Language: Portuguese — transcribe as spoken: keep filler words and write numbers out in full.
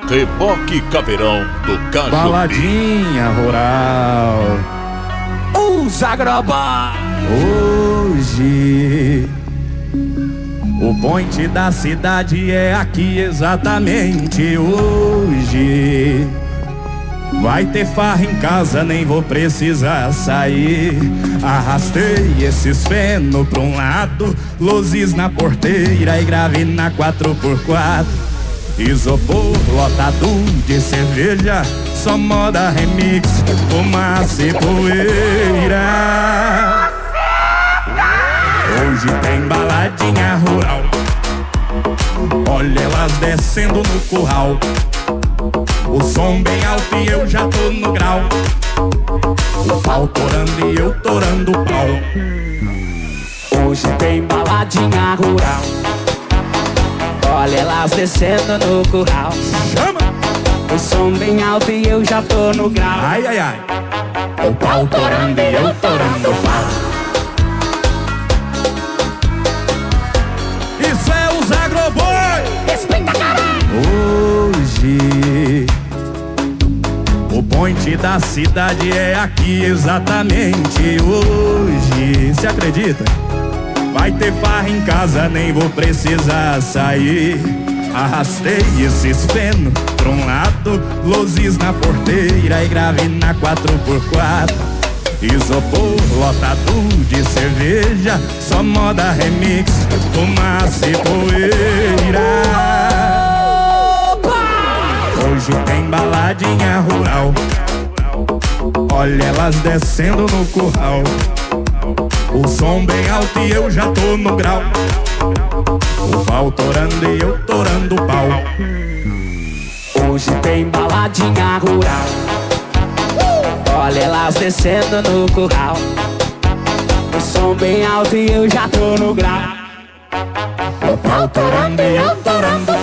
Reboque Caveirão do Caju. Baladinha rural. Os Agroboy. Hoje o point da cidade é aqui exatamente hoje. Vai ter farra em casa, nem vou precisar sair. Arrastei esses feno pra um lado, luzes na porteira e grave na quatro por quatro. Isopor lotado de cerveja, só moda remix, fumaça e poeira. Hoje tem baladinha rural, olha elas descendo no curral. O som bem alto e eu já tô no grau. O pau torando e eu torando o pau. Hoje tem baladinha rural, olha elas descendo no curral. Chama! O som bem alto e eu já tô no grau. Ai, ai, ai. O pau torando e eu torando o pau. Isso é os Agroboy. Respeita, caralho. Hoje o point da cidade é aqui exatamente hoje. Cê acredita? Vai ter farra em casa, nem vou precisar sair. Arrastei esses feno pra um lado, luzes na porteira e grave na quatro por quatro. Isopor lotado de cerveja, só moda remix, fumaça e poeira. Hoje tem baladinha rural, olha elas descendo no curral. O som bem alto e eu já tô no grau. O pau torando e eu torando o pau. Hoje tem baladinha rural, olha elas descendo no curral. O som bem alto e eu já tô no grau. O pau torando e eu torando